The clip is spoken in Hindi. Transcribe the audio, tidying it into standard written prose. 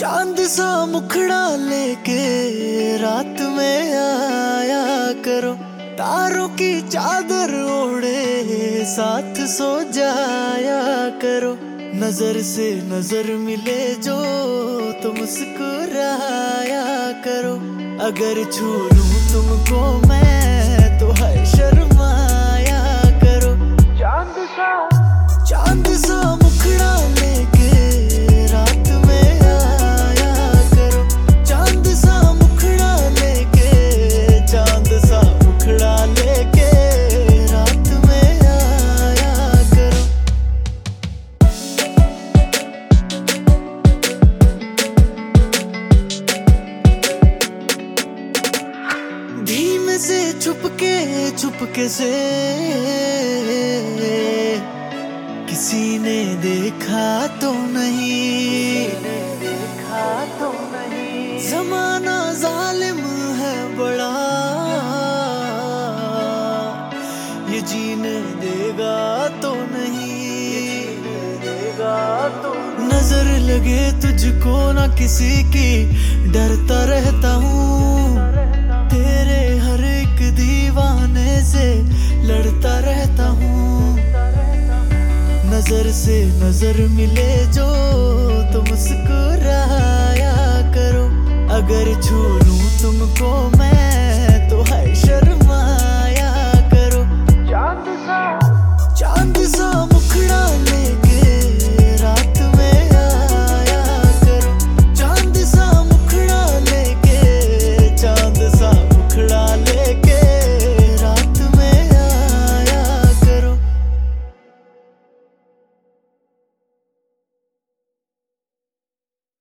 चांद सा मुखड़ा लेके रात में आया करो, तारों की चादर ओढ़े साथ सो जाया करो। नजर से नजर मिले जो तो मुस्कुराया करो, अगर छू लूं तुमको मैं तो है शर्माया करो। चांद सा मुखड़ा लेके रात में आया करो, चांद सा मुखड़ा लेके, चांद सा मुखड़ा लेके रात में आया करो। धीमे से छुपके से किसी ने देखा तो नहीं, ज़माना जालिम है बड़ा, ये जीने देगा तो नहीं। नजर लगे तुझको ना किसी की, डरता रहता हूँ, तेरे हर एक दीवाने से लड़ता रहता हूँ। नजर से नजर मिले जो तो मुस्कुराया करो, अगर छू लूं तुमको मैं तो है शर्म